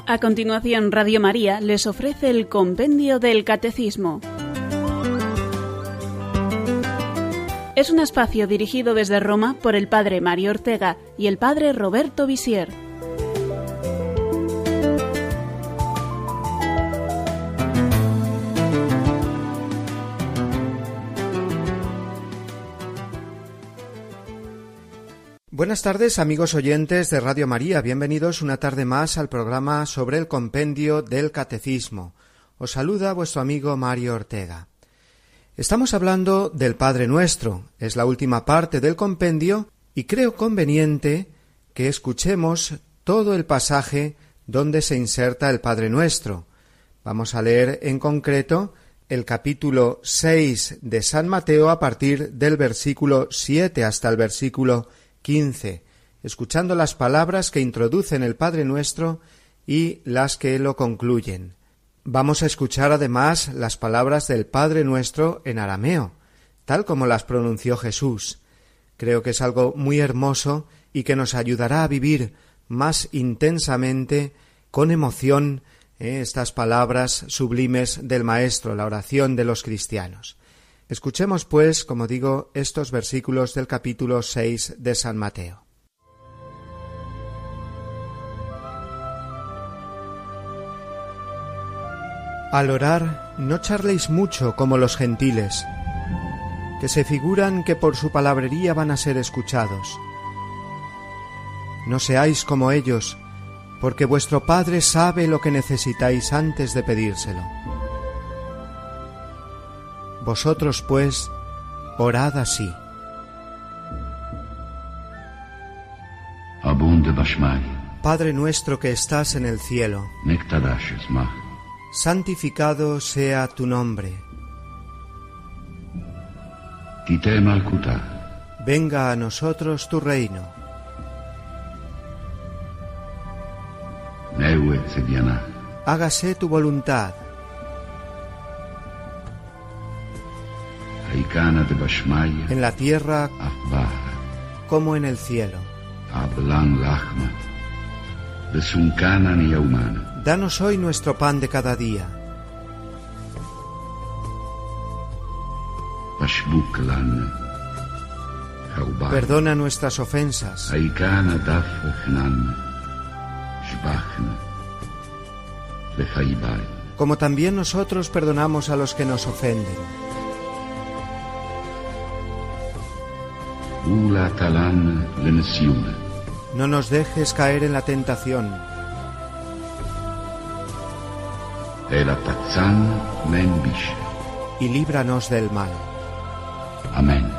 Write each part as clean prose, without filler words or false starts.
A continuación, Radio María les ofrece el Compendio del Catecismo. Es un espacio dirigido desde Roma por el Padre Mario Ortega y el Padre Roberto Visier. Buenas tardes, amigos oyentes de Radio María. Bienvenidos una tarde más al programa sobre el Compendio del Catecismo. Os saluda vuestro amigo Mario Ortega. Estamos hablando del Padre Nuestro. Es la última parte del compendio y creo conveniente que escuchemos todo el pasaje donde se inserta el Padre Nuestro. Vamos a leer en concreto el capítulo 6 de San Mateo a partir del versículo 7 hasta el versículo 15, escuchando las palabras que introducen el Padre Nuestro y las que lo concluyen. Vamos a escuchar además las palabras del Padre Nuestro en arameo, tal como las pronunció Jesús. Creo que es algo muy hermoso y que nos ayudará a vivir más intensamente, con emoción, estas palabras sublimes del Maestro, la oración de los cristianos. Escuchemos, pues, como digo, estos versículos del capítulo 6 de San Mateo. Al orar, no charléis mucho como los gentiles, que se figuran que por su palabrería van a ser escuchados. No seáis como ellos, porque vuestro Padre sabe lo que necesitáis antes de pedírselo. Vosotros, pues, orad así. Padre nuestro que estás en el cielo, santificado sea tu nombre. Venga a nosotros tu reino. Hágase tu voluntad, en la tierra como en el cielo. Danos hoy nuestro pan de cada día. Perdona nuestras ofensas, como también nosotros perdonamos a los que nos ofenden. No nos dejes caer en la tentación. Y líbranos del mal. Amén.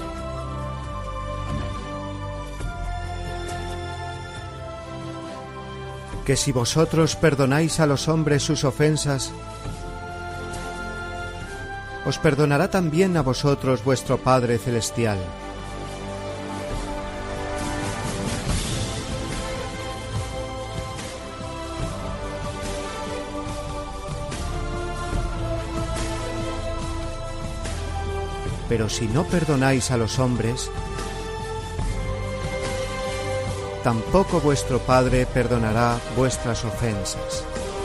Que si vosotros perdonáis a los hombres sus ofensas, os perdonará también a vosotros vuestro Padre Celestial. Pero si no perdonáis a los hombres, tampoco vuestro Padre perdonará vuestras ofensas.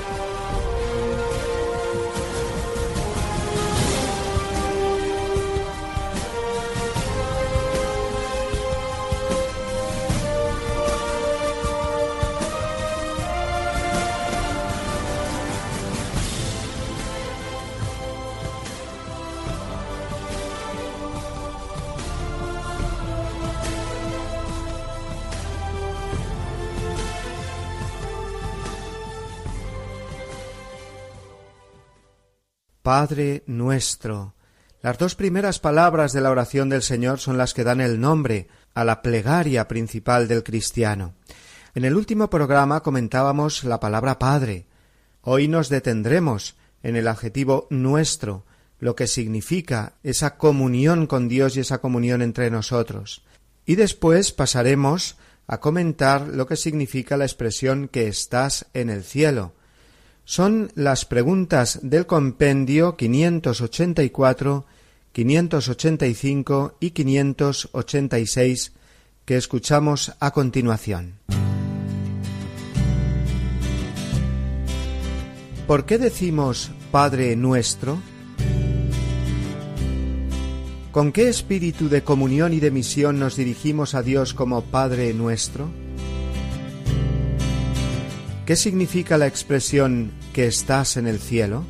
Padre nuestro. Las dos primeras palabras de la oración del Señor son las que dan el nombre a la plegaria principal del cristiano. En el último programa comentábamos la palabra Padre. Hoy nos detendremos en el adjetivo nuestro, lo que significa esa comunión con Dios y esa comunión entre nosotros. Y después pasaremos a comentar lo que significa la expresión que estás en el cielo. Son las preguntas del compendio 584, 585 y 586 que escuchamos a continuación. ¿Por qué decimos Padre nuestro? ¿Con qué espíritu de comunión y de misión nos dirigimos a Dios como Padre nuestro? ¿Qué significa la expresión que estás en el cielo?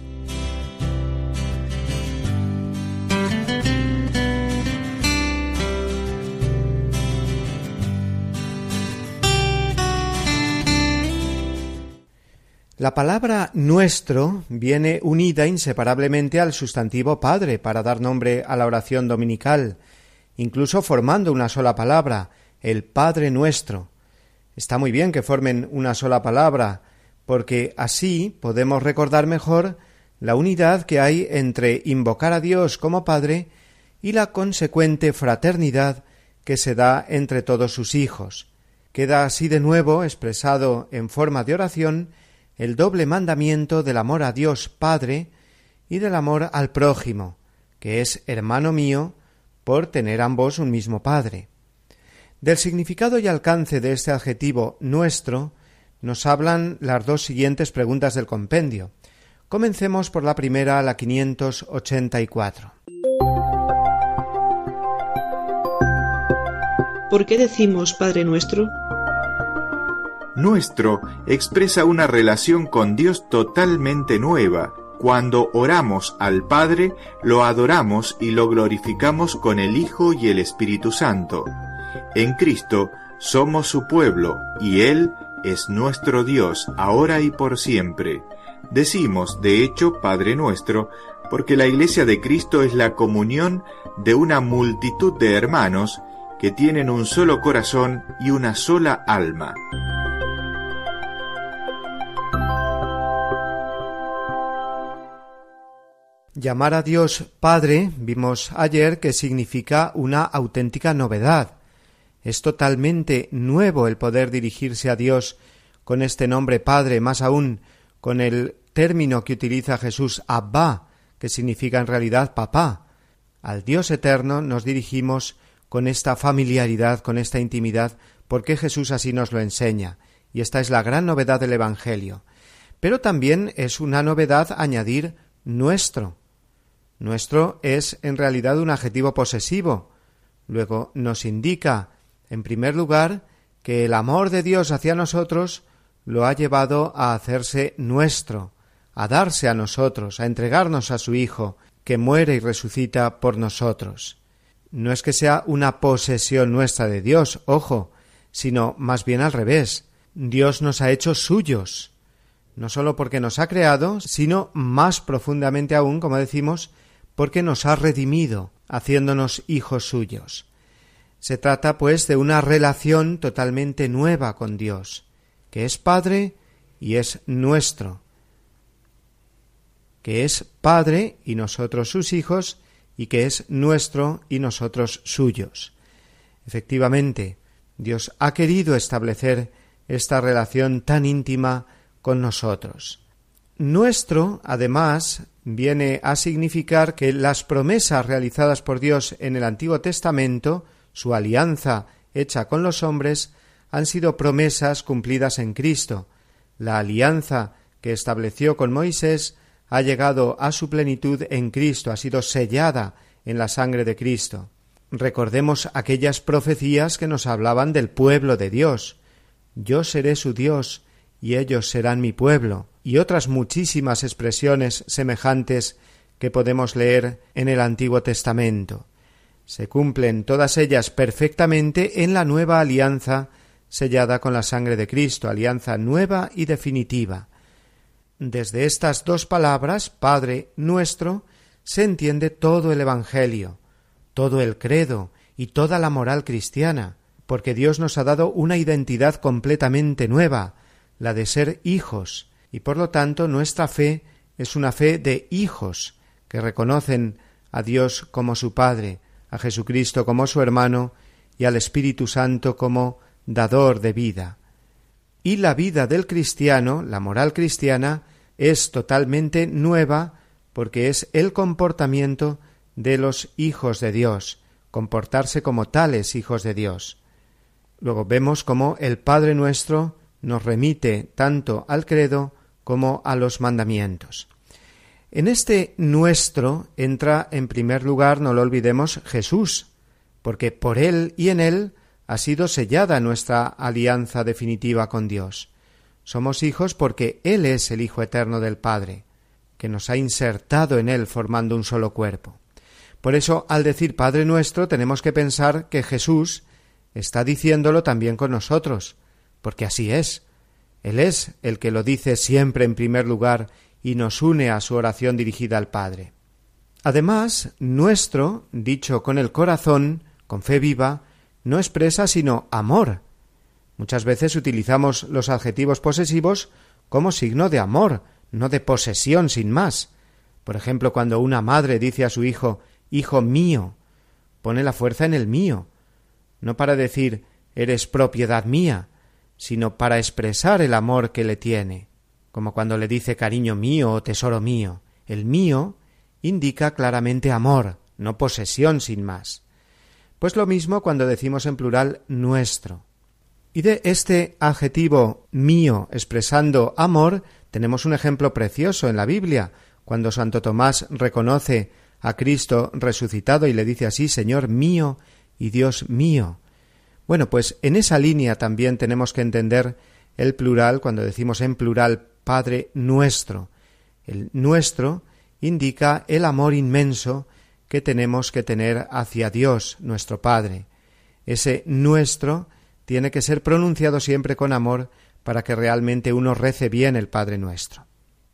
La palabra nuestro viene unida inseparablemente al sustantivo Padre para dar nombre a la oración dominical, incluso formando una sola palabra, el Padre nuestro. Está muy bien que formen una sola palabra, porque así podemos recordar mejor la unidad que hay entre invocar a Dios como Padre y la consecuente fraternidad que se da entre todos sus hijos. Queda así de nuevo expresado en forma de oración el doble mandamiento del amor a Dios Padre y del amor al prójimo, que es hermano mío, por tener ambos un mismo Padre. Del significado y alcance de este adjetivo nuestro nos hablan las dos siguientes preguntas del compendio. Comencemos por la primera, la 584. ¿Por qué decimos Padre nuestro? Nuestro expresa una relación con Dios totalmente nueva. Cuando oramos al Padre, lo adoramos y lo glorificamos con el Hijo y el Espíritu Santo. En Cristo somos su pueblo, y Él es nuestro Dios, ahora y por siempre. Decimos, de hecho, Padre nuestro, porque la Iglesia de Cristo es la comunión de una multitud de hermanos que tienen un solo corazón y una sola alma. Llamar a Dios Padre, vimos ayer que significa una auténtica novedad. Es totalmente nuevo el poder dirigirse a Dios con este nombre Padre, más aún con el término que utiliza Jesús, Abba, que significa en realidad papá. Al Dios eterno nos dirigimos con esta familiaridad, con esta intimidad, porque Jesús así nos lo enseña, y esta es la gran novedad del Evangelio. Pero también es una novedad añadir nuestro. Nuestro es en realidad un adjetivo posesivo. Luego nos indica, en primer lugar, que el amor de Dios hacia nosotros lo ha llevado a hacerse nuestro, a darse a nosotros, a entregarnos a su Hijo, que muere y resucita por nosotros. No es que sea una posesión nuestra de Dios, ojo, sino más bien al revés. Dios nos ha hecho suyos, no sólo porque nos ha creado, sino más profundamente aún, como decimos, porque nos ha redimido, haciéndonos hijos suyos. Se trata, pues, de una relación totalmente nueva con Dios, que es Padre y es nuestro, que es Padre y nosotros sus hijos, y que es nuestro y nosotros suyos. Efectivamente, Dios ha querido establecer esta relación tan íntima con nosotros. Nuestro, además, viene a significar que las promesas realizadas por Dios en el Antiguo Testamento, su alianza hecha con los hombres, han sido promesas cumplidas en Cristo. La alianza que estableció con Moisés ha llegado a su plenitud en Cristo, ha sido sellada en la sangre de Cristo. Recordemos aquellas profecías que nos hablaban del pueblo de Dios. Yo seré su Dios y ellos serán mi pueblo, y otras muchísimas expresiones semejantes que podemos leer en el Antiguo Testamento. Se cumplen todas ellas perfectamente en la nueva alianza sellada con la sangre de Cristo, alianza nueva y definitiva. Desde estas dos palabras, Padre nuestro, se entiende todo el Evangelio, todo el credo y toda la moral cristiana, porque Dios nos ha dado una identidad completamente nueva, la de ser hijos, y por lo tanto nuestra fe es una fe de hijos que reconocen a Dios como su Padre, a Jesucristo como su hermano y al Espíritu Santo como dador de vida. Y la vida del cristiano, la moral cristiana, es totalmente nueva porque es el comportamiento de los hijos de Dios, comportarse como tales hijos de Dios. Luego vemos cómo el Padre nuestro nos remite tanto al credo como a los mandamientos. En este nuestro entra en primer lugar, no lo olvidemos, Jesús, porque por Él y en Él ha sido sellada nuestra alianza definitiva con Dios. Somos hijos porque Él es el Hijo eterno del Padre, que nos ha insertado en Él formando un solo cuerpo. Por eso, al decir Padre nuestro, tenemos que pensar que Jesús está diciéndolo también con nosotros, porque así es. Él es el que lo dice siempre en primer lugar y nos une a su oración dirigida al Padre. Además, nuestro, dicho con el corazón, con fe viva, no expresa sino amor. Muchas veces utilizamos los adjetivos posesivos como signo de amor, no de posesión sin más. Por ejemplo, cuando una madre dice a su hijo, hijo mío, pone la fuerza en el mío, no para decir eres propiedad mía, sino para expresar el amor que le tiene, como cuando le dice cariño mío o tesoro mío. El mío indica claramente amor, no posesión sin más. Pues lo mismo cuando decimos en plural nuestro. Y de este adjetivo mío expresando amor tenemos un ejemplo precioso en la Biblia, cuando Santo Tomás reconoce a Cristo resucitado y le dice así, Señor mío y Dios mío. Bueno, pues en esa línea también tenemos que entender el plural cuando decimos en plural Padre nuestro. El nuestro indica el amor inmenso que tenemos que tener hacia Dios, nuestro Padre. Ese nuestro tiene que ser pronunciado siempre con amor para que realmente uno rece bien el Padre nuestro.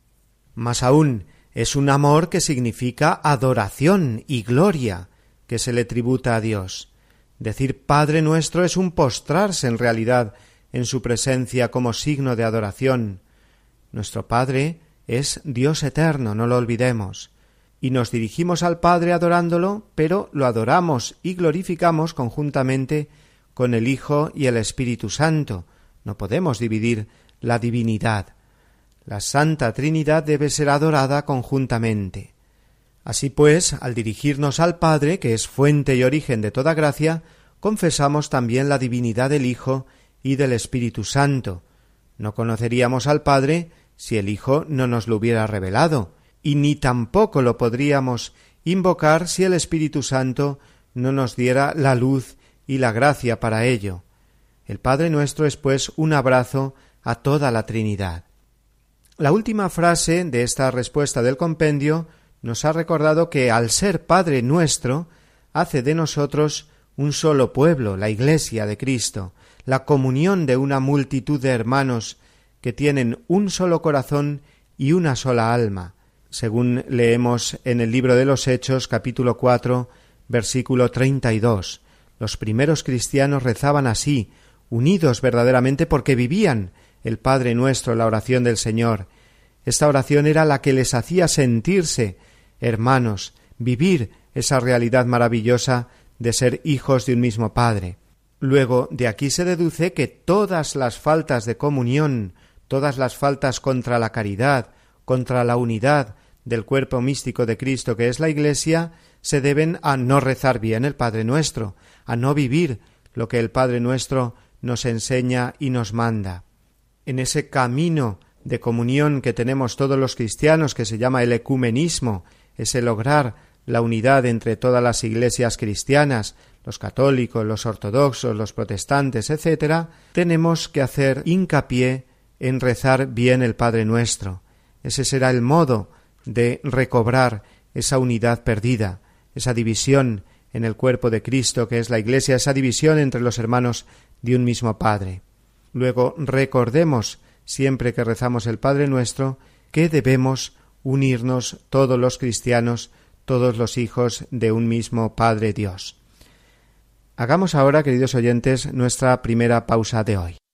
Más aún, es un amor que significa adoración y gloria que se le tributa a Dios. Decir Padre nuestro es un postrarse en realidad en su presencia como signo de adoración. Nuestro Padre es Dios eterno, no lo olvidemos. Y nos dirigimos al Padre adorándolo, pero lo adoramos y glorificamos conjuntamente con el Hijo y el Espíritu Santo. No podemos dividir la divinidad. La Santa Trinidad debe ser adorada conjuntamente. Así pues, al dirigirnos al Padre, que es fuente y origen de toda gracia, confesamos también la divinidad del Hijo y del Espíritu Santo. No conoceríamos al Padre si el Hijo no nos lo hubiera revelado, y ni tampoco lo podríamos invocar si el Espíritu Santo no nos diera la luz y la gracia para ello. El Padre nuestro es, pues, un abrazo a toda la Trinidad. La última frase de esta respuesta del compendio nos ha recordado que al ser Padre nuestro, hace de nosotros un solo pueblo, la Iglesia de Cristo, la comunión de una multitud de hermanos que tienen un solo corazón y una sola alma, según leemos en el libro de los Hechos, capítulo 4, versículo 32. Los primeros cristianos rezaban así, unidos verdaderamente porque vivían el Padre nuestro, la oración del Señor. Esta oración era la que les hacía sentirse hermanos, vivir esa realidad maravillosa de ser hijos de un mismo Padre. Luego, de aquí se deduce que todas las faltas de comunión, todas las faltas contra la caridad, contra la unidad del cuerpo místico de Cristo que es la Iglesia, se deben a no rezar bien el Padre Nuestro, a no vivir lo que el Padre Nuestro nos enseña y nos manda. En ese camino de comunión que tenemos todos los cristianos, que se llama el ecumenismo, ese lograr la unidad entre todas las iglesias cristianas, los católicos, los ortodoxos, los protestantes, etc., tenemos que hacer hincapié en rezar bien el Padre Nuestro. Ese será el modo de recobrar esa unidad perdida, esa división en el cuerpo de Cristo que es la Iglesia, esa división entre los hermanos de un mismo Padre. Luego recordemos siempre que rezamos el Padre Nuestro que debemos unirnos todos los cristianos, todos los hijos de un mismo Padre Dios. Hagamos ahora, queridos oyentes, nuestra primera pausa de hoy.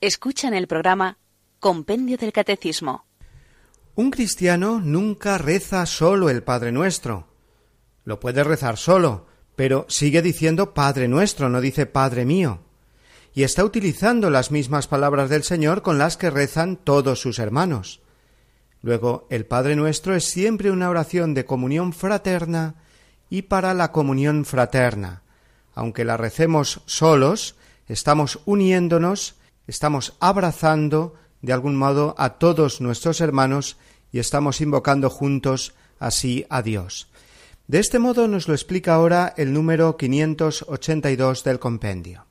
Escuchan el programa Compendio del Catecismo. Un cristiano nunca reza solo el Padre Nuestro. Lo puede rezar solo, pero sigue diciendo Padre Nuestro, no dice Padre mío. Y está utilizando las mismas palabras del Señor con las que rezan todos sus hermanos. Luego, el Padre Nuestro es siempre una oración de comunión fraterna y para la comunión fraterna. Aunque la recemos solos, estamos uniéndonos, estamos abrazando de algún modo a todos nuestros hermanos y estamos invocando juntos así a Dios. De este modo nos lo explica ahora el número 582 del compendio.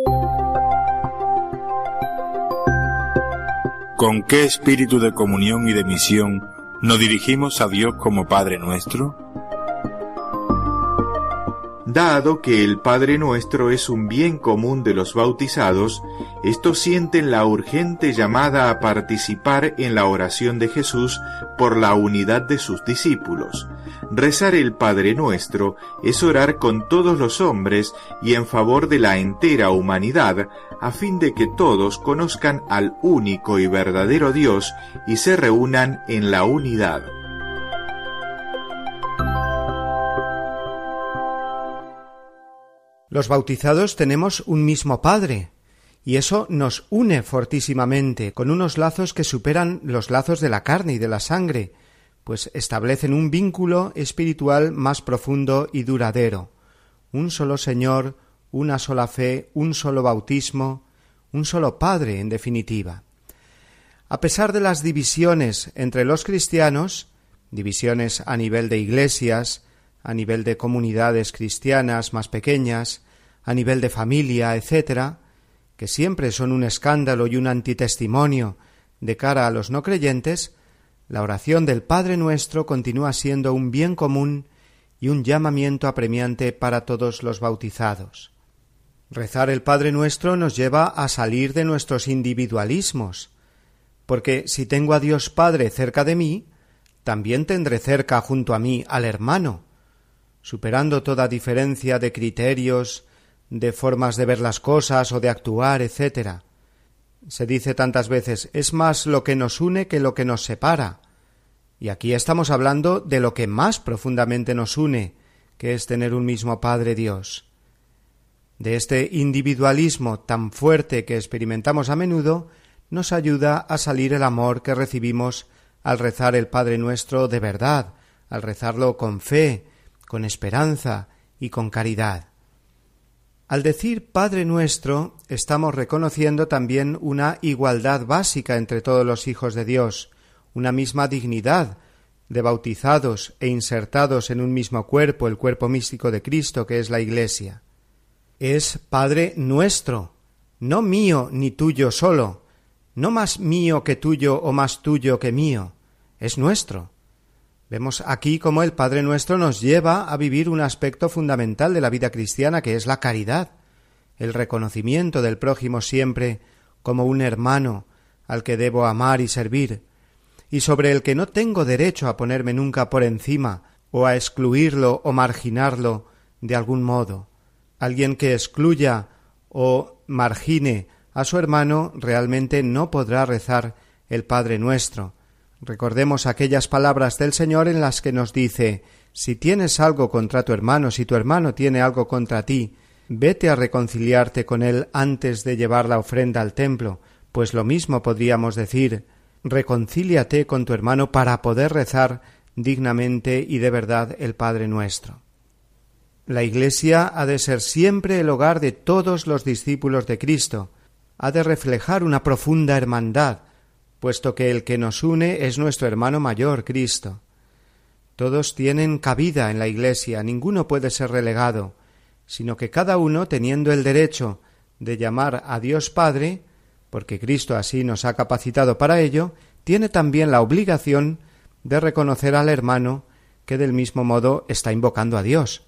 ¿Con qué espíritu de comunión y de misión nos dirigimos a Dios como Padre nuestro? Dado que el Padre Nuestro es un bien común de los bautizados, estos sienten la urgente llamada a participar en la oración de Jesús por la unidad de sus discípulos. Rezar el Padre Nuestro es orar con todos los hombres y en favor de la entera humanidad, a fin de que todos conozcan al único y verdadero Dios y se reúnan en la unidad. Los bautizados tenemos un mismo Padre, y eso nos une fortísimamente, con unos lazos que superan los lazos de la carne y de la sangre, pues establecen un vínculo espiritual más profundo y duradero. Un solo Señor, una sola fe, un solo bautismo, un solo Padre, en definitiva. A pesar de las divisiones entre los cristianos, divisiones a nivel de iglesias, a nivel de comunidades cristianas más pequeñas, a nivel de familia, etc., que siempre son un escándalo y un antitestimonio de cara a los no creyentes, la oración del Padre Nuestro continúa siendo un bien común y un llamamiento apremiante para todos los bautizados. Rezar el Padre Nuestro nos lleva a salir de nuestros individualismos, porque si tengo a Dios Padre cerca de mí, también tendré cerca junto a mí al hermano, superando toda diferencia de criterios, de formas de ver las cosas o de actuar, etc. Se dice tantas veces, es más lo que nos une que lo que nos separa. Y aquí estamos hablando de lo que más profundamente nos une, que es tener un mismo Padre Dios. De este individualismo tan fuerte que experimentamos a menudo, nos ayuda a salir el amor que recibimos al rezar el Padre Nuestro de verdad, al rezarlo con fe, con esperanza y con caridad. Al decir Padre Nuestro, estamos reconociendo también una igualdad básica entre todos los hijos de Dios, una misma dignidad de bautizados e insertados en un mismo cuerpo, el cuerpo místico de Cristo, que es la Iglesia. Es Padre nuestro, no mío ni tuyo solo, no más mío que tuyo o más tuyo que mío, es nuestro. Vemos aquí cómo el Padre Nuestro nos lleva a vivir un aspecto fundamental de la vida cristiana, que es la caridad, el reconocimiento del prójimo siempre como un hermano al que debo amar y servir, y sobre el que no tengo derecho a ponerme nunca por encima o a excluirlo o marginarlo de algún modo. Alguien que excluya o margine a su hermano realmente no podrá rezar el Padre Nuestro. Recordemos aquellas palabras del Señor en las que nos dice, si tienes algo contra tu hermano, si tu hermano tiene algo contra ti, vete a reconciliarte con él antes de llevar la ofrenda al templo, pues lo mismo podríamos decir, reconcíliate con tu hermano para poder rezar dignamente y de verdad el Padre Nuestro. La Iglesia ha de ser siempre el hogar de todos los discípulos de Cristo, ha de reflejar una profunda hermandad, puesto que el que nos une es nuestro hermano mayor, Cristo. Todos tienen cabida en la Iglesia, ninguno puede ser relegado, sino que cada uno, teniendo el derecho de llamar a Dios Padre, porque Cristo así nos ha capacitado para ello, tiene también la obligación de reconocer al hermano que del mismo modo está invocando a Dios.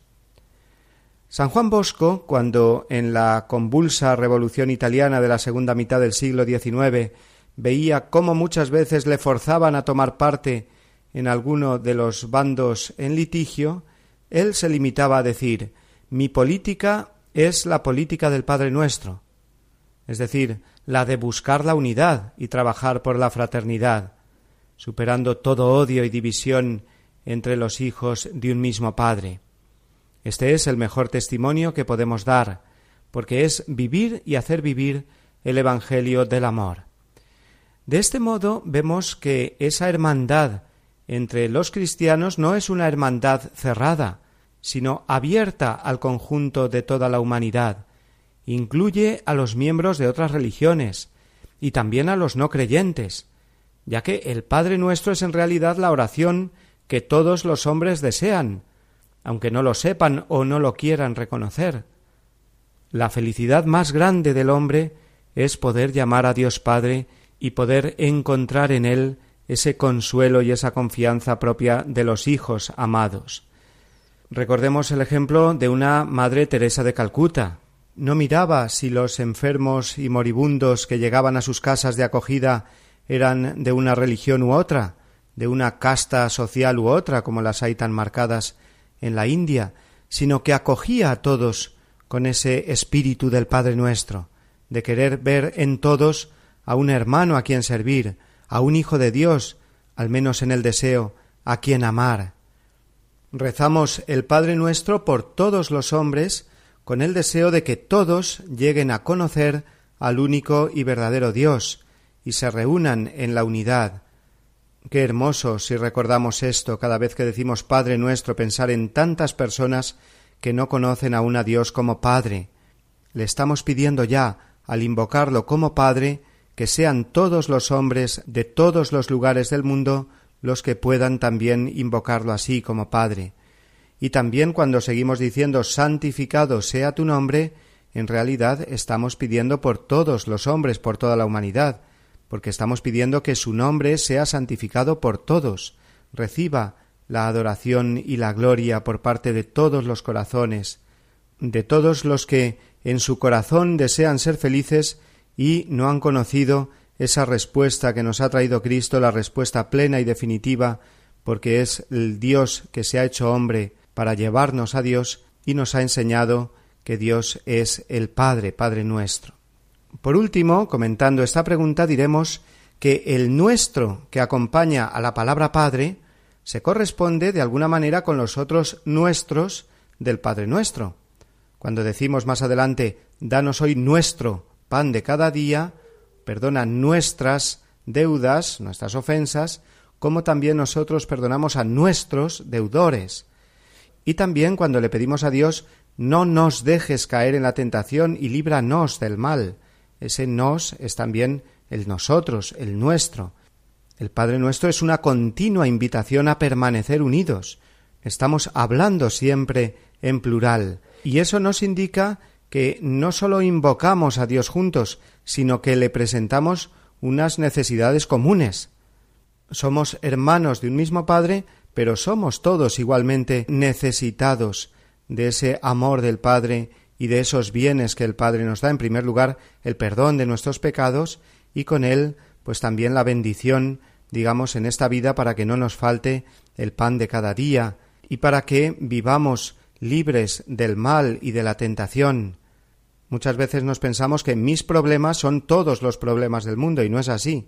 San Juan Bosco, cuando en la convulsa revolución italiana de la segunda mitad del siglo XIX veía cómo muchas veces le forzaban a tomar parte en alguno de los bandos en litigio, él se limitaba a decir: mi política es la política del Padre Nuestro. es decir, la de buscar la unidad y trabajar por la fraternidad, superando todo odio y división entre los hijos de un mismo Padre. Este es el mejor testimonio que podemos dar, porque es vivir y hacer vivir el Evangelio del amor. De este modo vemos que esa hermandad entre los cristianos no es una hermandad cerrada, sino abierta al conjunto de toda la humanidad. Incluye a los miembros de otras religiones y también a los no creyentes, ya que el Padre Nuestro es en realidad la oración que todos los hombres desean, aunque no lo sepan o no lo quieran reconocer. La felicidad más grande del hombre es poder llamar a Dios Padre y poder encontrar en Él ese consuelo y esa confianza propia de los hijos amados. Recordemos el ejemplo de una Madre Teresa de Calcuta. No miraba si los enfermos y moribundos que llegaban a sus casas de acogida eran de una religión u otra, de una casta social u otra, como las hay tan marcadas en la India, sino que acogía a todos con ese espíritu del Padre Nuestro, de querer ver en todos a un hermano a quien servir, a un hijo de Dios, al menos en el deseo, a quien amar. Rezamos el Padre Nuestro por todos los hombres, con el deseo de que todos lleguen a conocer al único y verdadero Dios y se reúnan en la unidad. Qué hermoso si recordamos esto cada vez que decimos Padre Nuestro, pensar en tantas personas que no conocen aún a Dios como Padre. Le estamos pidiendo ya, al invocarlo como Padre, que sean todos los hombres de todos los lugares del mundo los que puedan también invocarlo así como Padre. Y también cuando seguimos diciendo santificado sea tu nombre, en realidad estamos pidiendo por todos los hombres, por toda la humanidad, porque estamos pidiendo que su nombre sea santificado por todos, reciba la adoración y la gloria por parte de todos los corazones, de todos los que en su corazón desean ser felices y no han conocido esa respuesta que nos ha traído Cristo, la respuesta plena y definitiva, porque es el Dios que se ha hecho hombre para llevarnos a Dios y nos ha enseñado que Dios es el Padre, Padre nuestro. Por último, comentando esta pregunta, diremos que el nuestro que acompaña a la palabra Padre se corresponde de alguna manera con los otros nuestros del Padre Nuestro. Cuando decimos más adelante, danos hoy nuestro pan de cada día, perdona nuestras deudas, nuestras ofensas, como también nosotros perdonamos a nuestros deudores. Y también cuando le pedimos a Dios, no nos dejes caer en la tentación y líbranos del mal. Ese nos es también el nosotros, el nuestro. El Padre Nuestro es una continua invitación a permanecer unidos. Estamos hablando siempre en plural. Y eso nos indica que no solo invocamos a Dios juntos, sino que le presentamos unas necesidades comunes. Somos hermanos de un mismo Padre, pero somos todos igualmente necesitados de ese amor del Padre y de esos bienes que el Padre nos da. En primer lugar, el perdón de nuestros pecados y con él, pues también la bendición, digamos, en esta vida para que no nos falte el pan de cada día y para que vivamos libres del mal y de la tentación. Muchas veces nos pensamos que mis problemas son todos los problemas del mundo y no es así.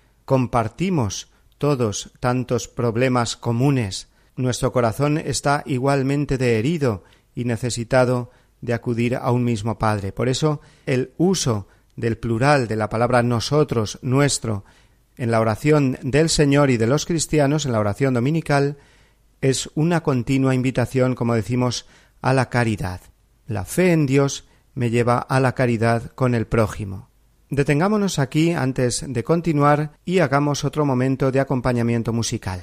Compartimos todos tantos problemas comunes. Nuestro corazón está igualmente de herido y necesitado de acudir a un mismo Padre. Por eso el uso del plural de la palabra nosotros, nuestro, en la oración del Señor y de los cristianos, en la oración dominical, es una continua invitación, como decimos, a la caridad. La fe en Dios me lleva a la caridad con el prójimo. Detengámonos aquí antes de continuar y hagamos otro momento de acompañamiento musical.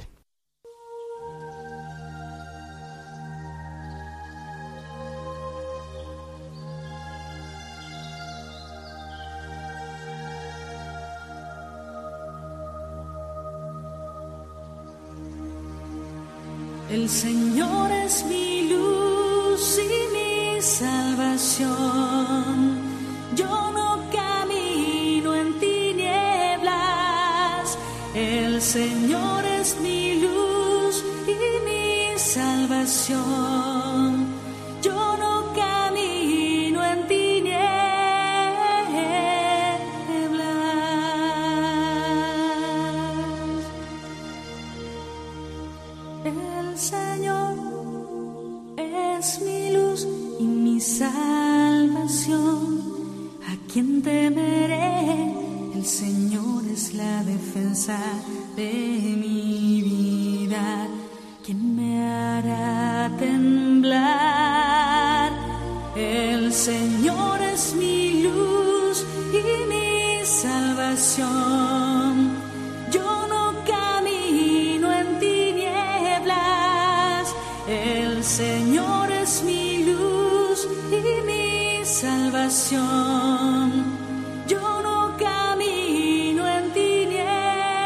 El Señor es mi luz y mi salvación. Yo no camino en tinieblas. El Señor es mi luz y mi salvación. Yo no camino en tinieblas. es mi luz y mi salvación. ¿A quién temeré? El Señor es la defensa de mi vida. ¿Quién me hará temblar? El Señor es mi luz y mi salvación. Yo no camino en tinieblas. El Señor es mi luz y mi salvación. Yo no camino en tinieblas.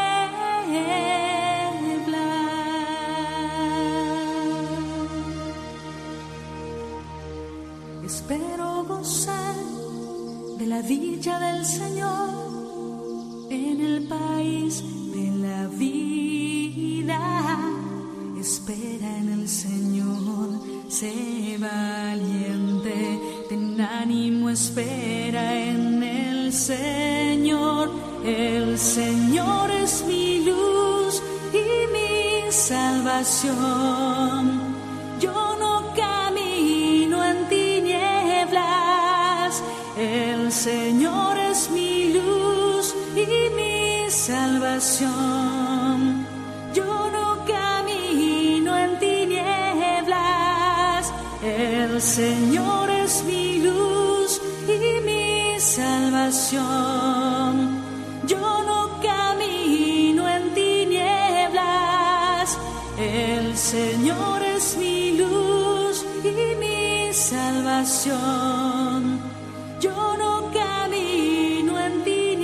Espero gozar de la dicha del Señor en el país de la vida. Espera en el Señor, sé valiente, ten ánimo, espera en el Señor. El Señor es mi luz y mi salvación. Yo no camino en tinieblas. El Señor es mi luz y mi salvación. Yo no camino en tinieblas. El Señor es mi luz y mi salvación. Yo no camino en tinieblas. El Señor es mi luz y mi salvación. Yo no camino en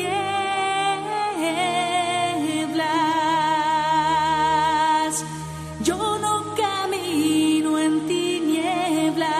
tinieblas. Yo no camino en tinieblas.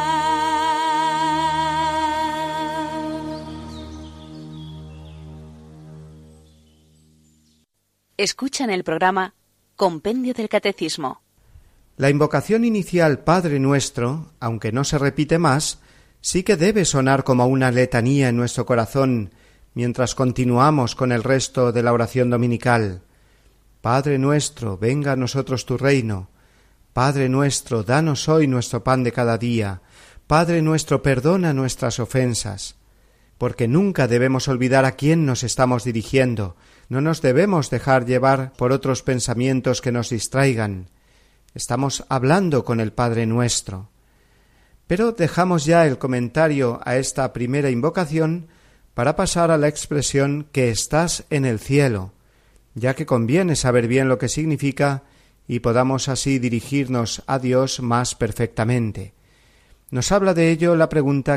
Escuchan el programa Compendio del Catecismo. La invocación inicial Padre Nuestro, aunque no se repite más, sí que debe sonar como una letanía en nuestro corazón mientras continuamos con el resto de la oración dominical. Padre nuestro, venga a nosotros tu reino. Padre nuestro, danos hoy nuestro pan de cada día. Padre nuestro, perdona nuestras ofensas. Porque nunca debemos olvidar a quién nos estamos dirigiendo. No nos debemos dejar llevar por otros pensamientos que nos distraigan. Estamos hablando con el Padre nuestro. Pero dejamos ya el comentario a esta primera invocación para pasar a la expresión que estás en el cielo, ya que conviene saber bien lo que significa y podamos así dirigirnos a Dios más perfectamente. Nos habla de ello la pregunta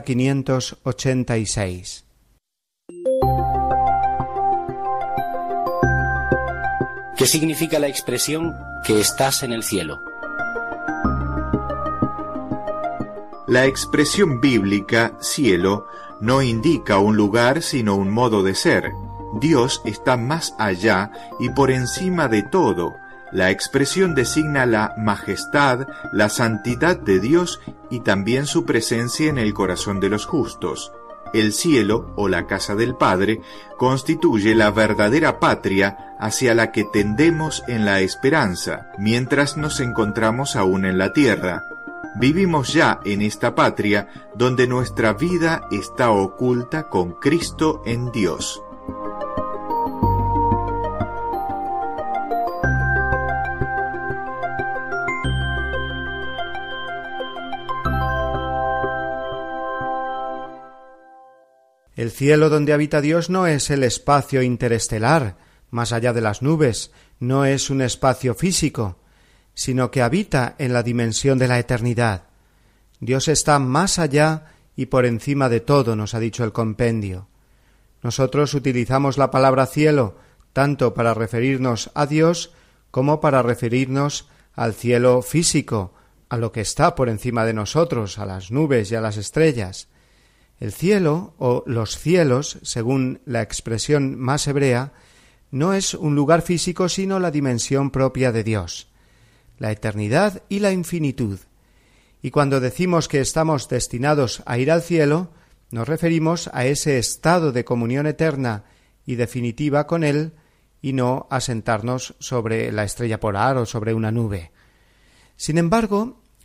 586. ¿Qué significa la expresión que estás en el cielo? La expresión bíblica cielo no indica un lugar sino un modo de ser. Dios está más allá y por encima de todo. La expresión designa la majestad, la santidad de Dios y también su presencia en el corazón de los justos. El cielo, o la casa del Padre, constituye la verdadera patria hacia la que tendemos en la esperanza, mientras nos encontramos aún en la tierra. Vivimos ya en esta patria donde nuestra vida está oculta con Cristo en Dios. El cielo donde habita Dios no es el espacio interestelar, más allá de las nubes, no es un espacio físico, sino que habita en la dimensión de la eternidad. Dios está más allá y por encima de todo, nos ha dicho el compendio. Nosotros utilizamos la palabra cielo tanto para referirnos a Dios como para referirnos al cielo físico, a lo que está por encima de nosotros, a las nubes y a las estrellas. El cielo, o los cielos, según la expresión más hebrea, no es un lugar físico sino la dimensión propia de Dios, la eternidad y la infinitud. Y cuando decimos que estamos destinados a ir al cielo, nos referimos a ese estado de comunión eterna y definitiva con Él, y no a sentarnos sobre la estrella polar o sobre una nube. Sin embargo,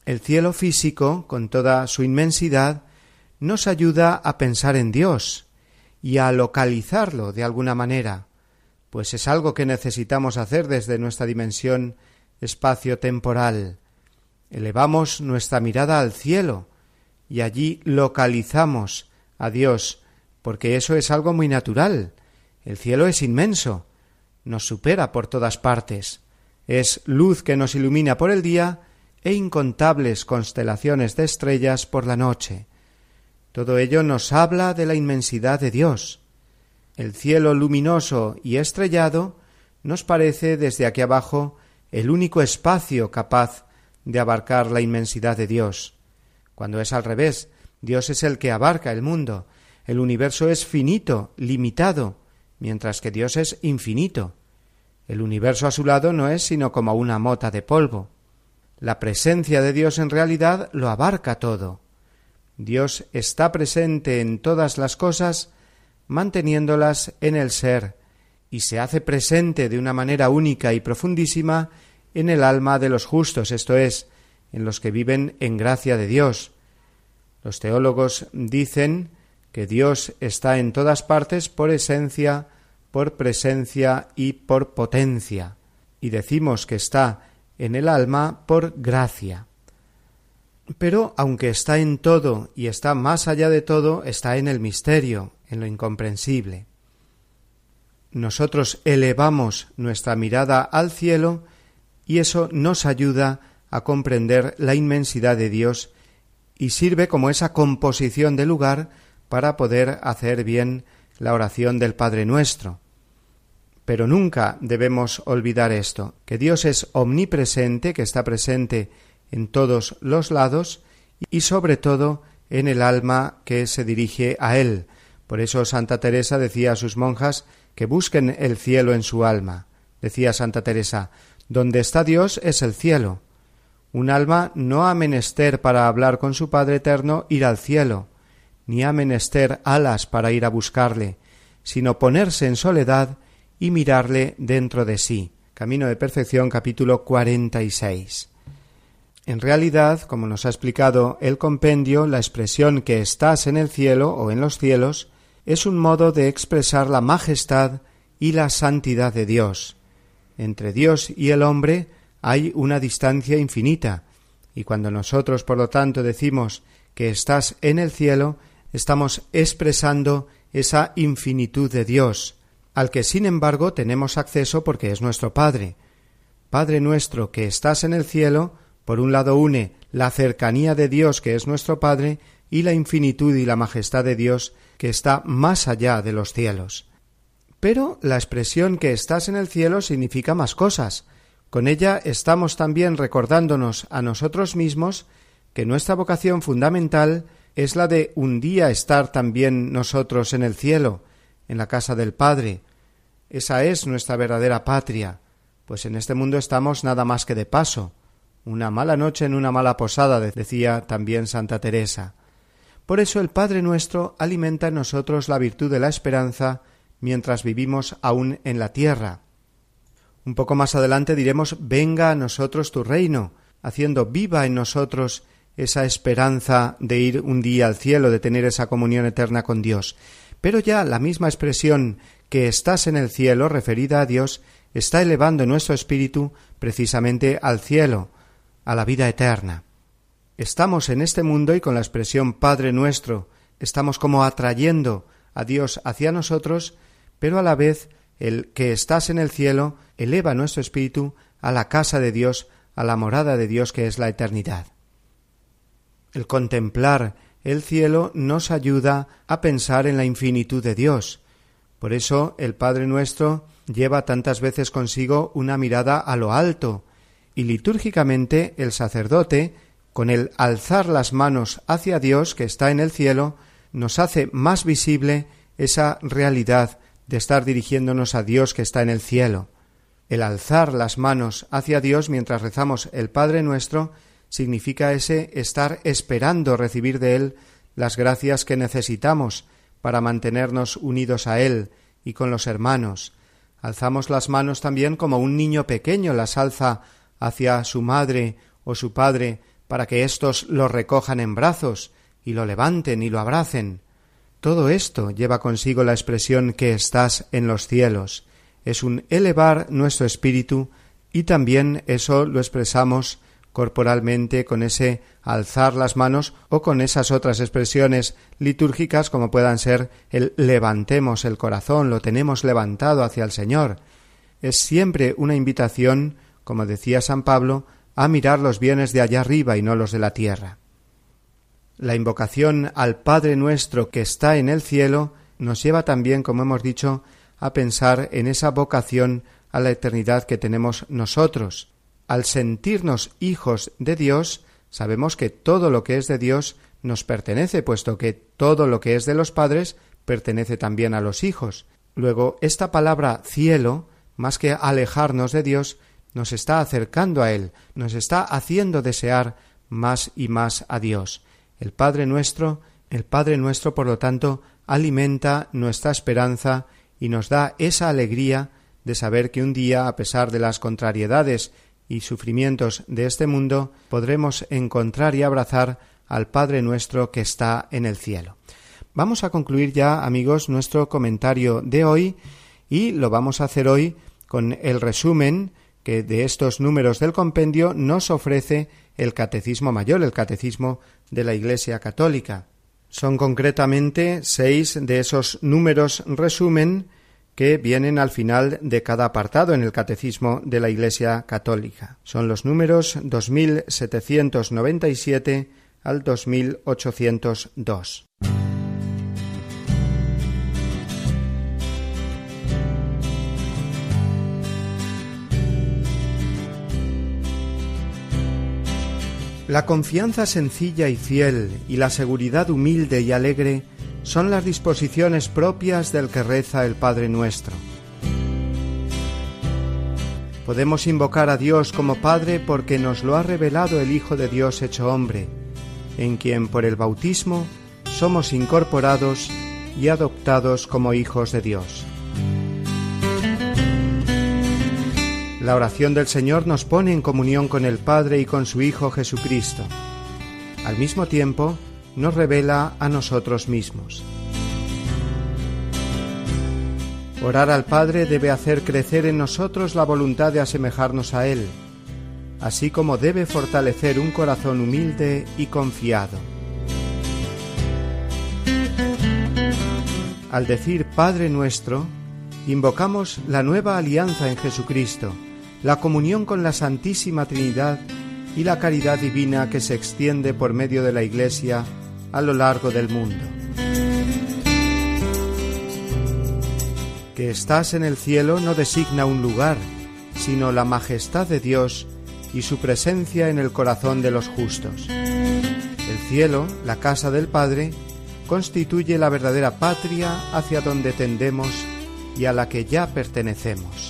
El cielo físico, con toda su inmensidad, nos ayuda a pensar en Dios y a localizarlo de alguna manera, pues es algo que necesitamos hacer desde nuestra dimensión espacio-temporal. Elevamos nuestra mirada al cielo y allí localizamos a Dios, porque eso es algo muy natural. El cielo es inmenso, nos supera por todas partes, es luz que nos ilumina por el día e incontables constelaciones de estrellas por la noche. Todo ello nos habla de la inmensidad de Dios. El cielo luminoso y estrellado nos parece desde aquí abajo el único espacio capaz de abarcar la inmensidad de Dios, cuando es al revés. Dios es el que abarca el mundo. El universo es finito, limitado, mientras que Dios es infinito. El universo a su lado no es sino como una mota de polvo. La presencia de Dios en realidad lo abarca todo. Dios está presente en todas las cosas, manteniéndolas en el ser, y se hace presente de una manera única y profundísima en el alma de los justos, esto es, en los que viven en gracia de Dios. Los teólogos dicen que Dios está en todas partes por esencia, por presencia y por potencia, y decimos que está en el alma por gracia. Pero aunque está en todo y está más allá de todo, está en el misterio, en lo incomprensible. Nosotros elevamos nuestra mirada al cielo y eso nos ayuda a comprender la inmensidad de Dios y sirve como esa composición de lugar para poder hacer bien la oración del Padre Nuestro. Pero nunca debemos olvidar esto, que Dios es omnipresente, que está presente en todos los lados y sobre todo en el alma que se dirige a Él. Por eso Santa Teresa decía a sus monjas que busquen el cielo en su alma. Decía Santa Teresa, donde está Dios es el cielo. Un alma no ha menester para hablar con su Padre eterno ir al cielo, ni ha menester alas para ir a buscarle, sino ponerse en soledad y mirarle dentro de sí. Camino de Perfección, capítulo 46. En realidad, como nos ha explicado el compendio, la expresión que estás en el cielo o en los cielos es un modo de expresar la majestad y la santidad de Dios. Entre Dios y el hombre hay una distancia infinita, y cuando nosotros, por lo tanto, decimos que estás en el cielo, estamos expresando esa infinitud de Dios, al que sin embargo tenemos acceso porque es nuestro Padre. Padre nuestro que estás en el cielo, por un lado une la cercanía de Dios que es nuestro Padre y la infinitud y la majestad de Dios que está más allá de los cielos. Pero la expresión que estás en el cielo significa más cosas. Con ella estamos también recordándonos a nosotros mismos que nuestra vocación fundamental es la de un día estar también nosotros en el cielo, en la casa del Padre. Esa es nuestra verdadera patria, pues en este mundo estamos nada más que de paso. Una mala noche en una mala posada, decía también Santa Teresa. Por eso el Padre Nuestro alimenta en nosotros la virtud de la esperanza mientras vivimos aún en la tierra. Un poco más adelante diremos, venga a nosotros tu reino, haciendo viva en nosotros esa esperanza de ir un día al cielo, de tener esa comunión eterna con Dios. Pero ya la misma expresión que estás en el cielo, referida a Dios, está elevando nuestro espíritu precisamente al cielo, a la vida eterna. Estamos en este mundo y con la expresión Padre Nuestro estamos como atrayendo a Dios hacia nosotros, pero a la vez el que estás en el cielo eleva nuestro espíritu a la casa de Dios, a la morada de Dios que es la eternidad. El contemplar el cielo nos ayuda a pensar en la infinitud de Dios. Por eso el Padre Nuestro lleva tantas veces consigo una mirada a lo alto, y litúrgicamente el sacerdote, con el alzar las manos hacia Dios que está en el cielo, nos hace más visible esa realidad de estar dirigiéndonos a Dios que está en el cielo. El alzar las manos hacia Dios mientras rezamos el Padre Nuestro significa ese estar esperando recibir de Él las gracias que necesitamos para mantenernos unidos a Él y con los hermanos. Alzamos las manos también como un niño pequeño las alza hacia su madre o su padre para que éstos lo recojan en brazos y lo levanten y lo abracen. Todo esto lleva consigo la expresión que estás en los cielos. Es un elevar nuestro espíritu y también eso lo expresamos corporalmente con ese alzar las manos o con esas otras expresiones litúrgicas como puedan ser el levantemos el corazón, lo tenemos levantado hacia el Señor. Es siempre una invitación, como decía San Pablo, a mirar los bienes de allá arriba y no los de la tierra. La invocación al Padre nuestro que está en el cielo nos lleva también, como hemos dicho, a pensar en esa vocación a la eternidad que tenemos nosotros. Al sentirnos hijos de Dios, sabemos que todo lo que es de Dios nos pertenece, puesto que todo lo que es de los padres pertenece también a los hijos. Luego, esta palabra cielo, más que alejarnos de Dios, nos está acercando a Él, nos está haciendo desear más y más a Dios. El Padre nuestro, por lo tanto, alimenta nuestra esperanza y nos da esa alegría de saber que un día, a pesar de las contrariedades y sufrimientos de este mundo, podremos encontrar y abrazar al Padre nuestro que está en el cielo. Vamos a concluir ya, amigos, nuestro comentario de hoy y lo vamos a hacer hoy con el resumen que de estos números del compendio nos ofrece el Catecismo Mayor, el Catecismo de la Iglesia Católica. Son concretamente 6 de esos números resumen que vienen al final de cada apartado en el Catecismo de la Iglesia Católica. Son los números 2797 al 2802. La confianza sencilla y fiel y la seguridad humilde y alegre son las disposiciones propias del que reza el Padre Nuestro. Podemos invocar a Dios como Padre porque nos lo ha revelado el Hijo de Dios hecho hombre, en quien por el bautismo somos incorporados y adoptados como hijos de Dios. La oración del Señor nos pone en comunión con el Padre y con su Hijo Jesucristo. Al mismo tiempo, nos revela a nosotros mismos. Orar al Padre debe hacer crecer en nosotros la voluntad de asemejarnos a Él, así como debe fortalecer un corazón humilde y confiado. Al decir Padre nuestro, invocamos la nueva alianza en Jesucristo, la comunión con la Santísima Trinidad y la caridad divina que se extiende por medio de la Iglesia a lo largo del mundo. Que estás en el cielo no designa un lugar, sino la majestad de Dios y su presencia en el corazón de los justos. El cielo, la casa del Padre, constituye la verdadera patria hacia donde tendemos y a la que ya pertenecemos.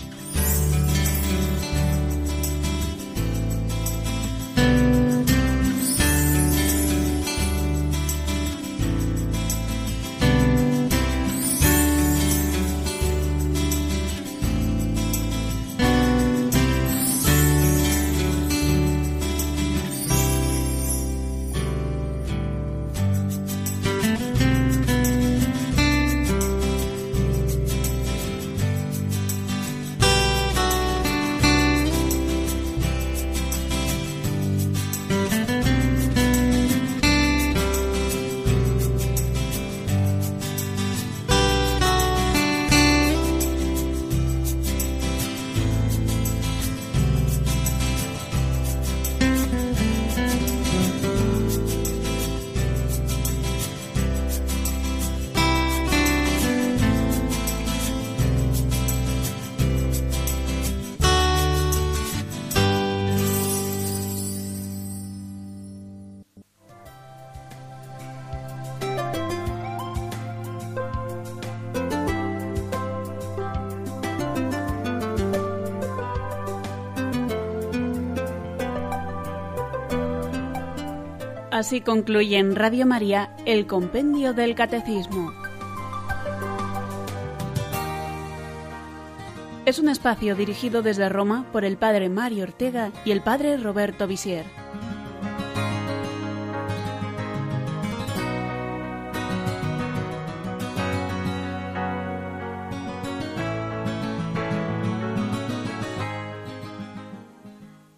Así concluye en Radio María el Compendio del Catecismo. Es un espacio dirigido desde Roma por el Padre Mario Ortega y el Padre Roberto Visier.